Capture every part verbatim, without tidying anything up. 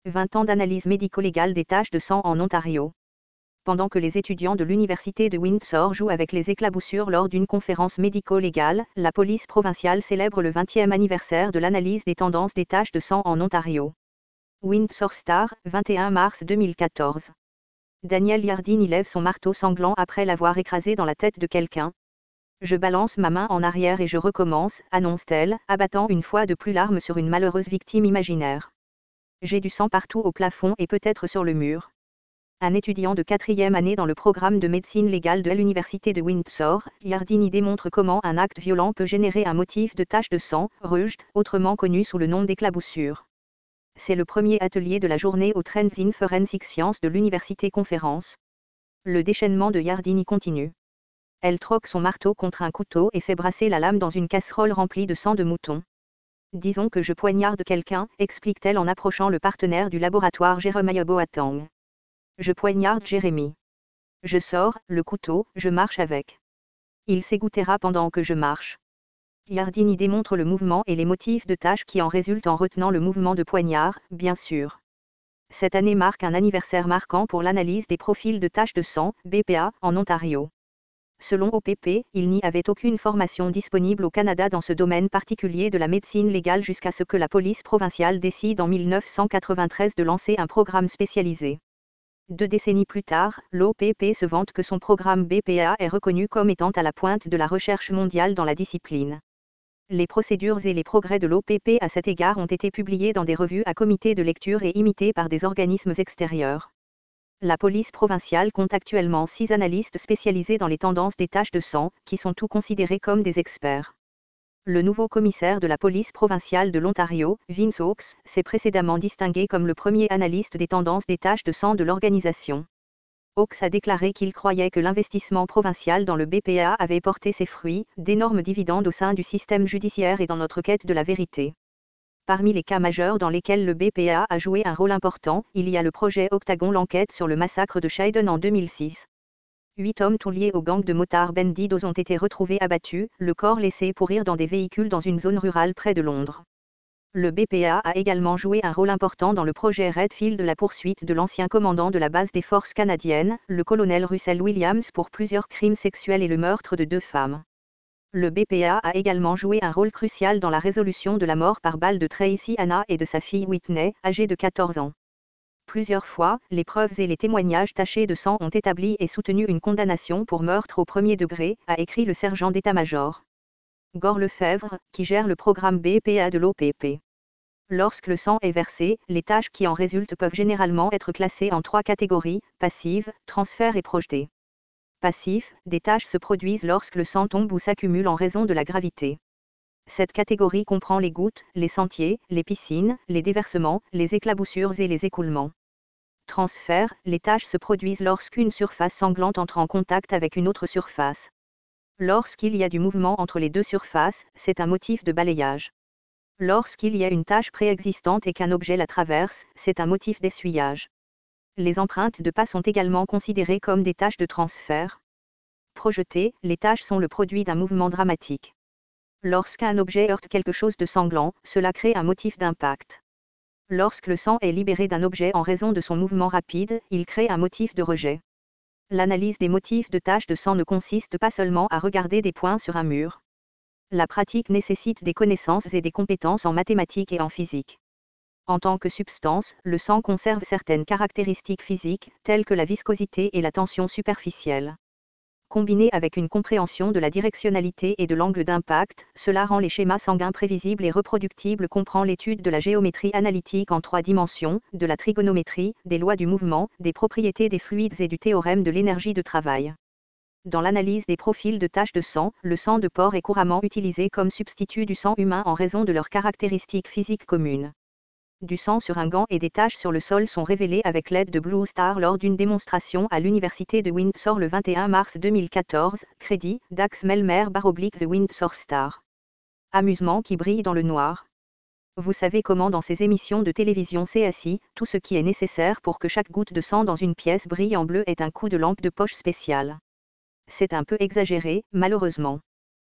vingt ans d'analyse médico-légale des taches de sang en Ontario. Pendant que les étudiants de l'Université de Windsor jouent avec les éclaboussures lors d'une conférence médico-légale, la police provinciale célèbre le vingtième anniversaire de l'analyse des tendances des taches de sang en Ontario. Windsor Star, vingt et un mars deux mille quatorze. Daniel Yardini lève son marteau sanglant après l'avoir écrasé dans la tête de quelqu'un. Je balance ma main en arrière et je recommence, annonce-t-elle, abattant une fois de plus l'arme sur une malheureuse victime imaginaire. J'ai du sang partout au plafond et peut-être sur le mur. Un étudiant de quatrième année dans le programme de médecine légale de l'Université de Windsor, Yardini démontre comment un acte violent peut générer un motif de tache de sang, rucht, autrement connu sous le nom d'éclaboussure. C'est le premier atelier de la journée au Trends in Forensic Science de l'Université Conférence. Le déchaînement de Yardini continue. Elle troque son marteau contre un couteau et fait brasser la lame dans une casserole remplie de sang de mouton. Disons que je poignarde quelqu'un, explique-t-elle en approchant le partenaire du laboratoire Jeremiah Boateng. Je poignarde Jérémy. Je sors, le couteau, je marche avec. Il s'égouttera pendant que je marche. Yardini démontre le mouvement et les motifs de taches qui en résultent en retenant le mouvement de poignard, bien sûr. Cette année marque un anniversaire marquant pour l'analyse des profils de taches de sang, B P A, en Ontario. Selon O P P, il n'y avait aucune formation disponible au Canada dans ce domaine particulier de la médecine légale jusqu'à ce que la police provinciale décide en mille neuf cent quatre-vingt-treize de lancer un programme spécialisé. Deux décennies plus tard, l'O P P se vante que son programme B P A est reconnu comme étant à la pointe de la recherche mondiale dans la discipline. Les procédures et les progrès de l'O P P à cet égard ont été publiés dans des revues à comité de lecture et imités par des organismes extérieurs. La police provinciale compte actuellement six analystes spécialisés dans les tendances des taches de sang, qui sont tous considérés comme des experts. Le nouveau commissaire de la police provinciale de l'Ontario, Vince Hawkes, s'est précédemment distingué comme le premier analyste des tendances des taches de sang de l'organisation. Hawkes a déclaré qu'il croyait que l'investissement provincial dans le B P A avait porté ses fruits, d'énormes dividendes au sein du système judiciaire et dans notre quête de la vérité. Parmi les cas majeurs dans lesquels le B P A a joué un rôle important, il y a le projet Octagon, l'enquête sur le massacre de Scheiden en deux mille six. Huit hommes tout liés au gang de motards Bandidos ont été retrouvés abattus, le corps laissé pourrir dans des véhicules dans une zone rurale près de Londres. Le B P A a également joué un rôle important dans le projet Redfield, la poursuite de l'ancien commandant de la base des forces canadiennes, le colonel Russell Williams, pour plusieurs crimes sexuels et le meurtre de deux femmes. Le B P A a également joué un rôle crucial dans la résolution de la mort par balle de Tracy Hannah et de sa fille Whitney, âgée de quatorze ans. Plusieurs fois, les preuves et les témoignages tachés de sang ont établi et soutenu une condamnation pour meurtre au premier degré, a écrit le sergent d'état-major Gord Lefebvre, qui gère le programme B P A de l'O P P. Lorsque le sang est versé, les taches qui en résultent peuvent généralement être classées en trois catégories: passives, transfert et projetées. Passif, des taches se produisent lorsque le sang tombe ou s'accumule en raison de la gravité. Cette catégorie comprend les gouttes, les sentiers, les piscines, les déversements, les éclaboussures et les écoulements. Transfert, les taches se produisent lorsqu'une surface sanglante entre en contact avec une autre surface. Lorsqu'il y a du mouvement entre les deux surfaces, c'est un motif de balayage. Lorsqu'il y a une tache préexistante et qu'un objet la traverse, c'est un motif d'essuyage. Les empreintes de pas sont également considérées comme des taches de transfert. Projetées, les taches sont le produit d'un mouvement dramatique. Lorsqu'un objet heurte quelque chose de sanglant, cela crée un motif d'impact. Lorsque le sang est libéré d'un objet en raison de son mouvement rapide, il crée un motif de rejet. L'analyse des motifs de taches de sang ne consiste pas seulement à regarder des points sur un mur. La pratique nécessite des connaissances et des compétences en mathématiques et en physique. En tant que substance, le sang conserve certaines caractéristiques physiques, telles que la viscosité et la tension superficielle. Combiné avec une compréhension de la directionnalité et de l'angle d'impact, cela rend les schémas sanguins prévisibles et reproductibles, comprend l'étude de la géométrie analytique en trois dimensions, de la trigonométrie, des lois du mouvement, des propriétés des fluides et du théorème de l'énergie de travail. Dans l'analyse des profils de taches de sang, le sang de porc est couramment utilisé comme substitut du sang humain en raison de leurs caractéristiques physiques communes. Du sang sur un gant et des taches sur le sol sont révélés avec l'aide de Blue Star lors d'une démonstration à l'Université de Windsor le vingt et un mars deux mille quatorze, crédit, Dax Melmer baroblique The Windsor Star. Amusement qui brille dans le noir. Vous savez comment dans ces émissions de télévision C S I, tout ce qui est nécessaire pour que chaque goutte de sang dans une pièce brille en bleu est un coup de lampe de poche spécial. C'est un peu exagéré, malheureusement.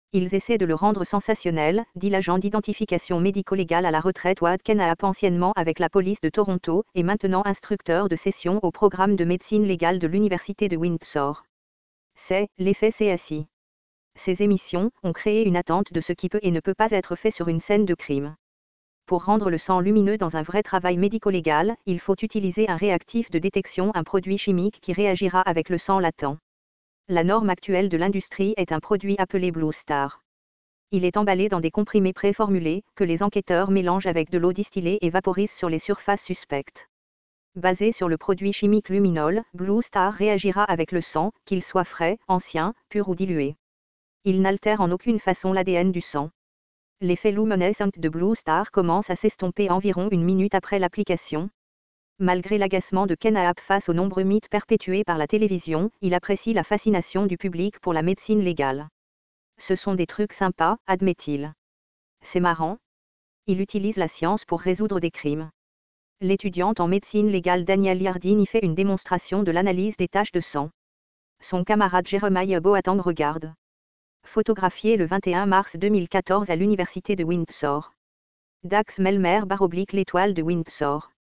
Ils essaient de le rendre sensationnel, dit l'agent d'identification médico-légale à la retraite Wade Knapp, anciennement avec la police de Toronto, et maintenant instructeur de session au programme de médecine légale de l'Université de Windsor. C'est l'effet C S I. Ces émissions ont créé une attente de ce qui peut et ne peut pas être fait sur une scène de crime. Pour rendre le sang lumineux dans un vrai travail médico-légal, il faut utiliser un réactif de détection, un produit chimique qui réagira avec le sang latent. La norme actuelle de l'industrie est un produit appelé Blue Star. Il est emballé dans des comprimés préformulés, que les enquêteurs mélangent avec de l'eau distillée et vaporisent sur les surfaces suspectes. Basé sur le produit chimique luminol, Blue Star réagira avec le sang, qu'il soit frais, ancien, pur ou dilué. Il n'altère en aucune façon l'A D N du sang. L'effet luminescent de Blue Star commence à s'estomper environ une minute après l'application. Malgré l'agacement de Knapp face aux nombreux mythes perpétués par la télévision, il apprécie la fascination du public pour la médecine légale. Ce sont des trucs sympas, admet-il. C'est marrant. Il utilise la science pour résoudre des crimes. L'étudiante en médecine légale Danielle Yardine y fait une démonstration de l'analyse des taches de sang. Son camarade Jeremiah Boateng regarde. Photographié le vingt et un mars deux mille quatorze à l'Université de Windsor. Dax Melmer barre oblique l'étoile de Windsor.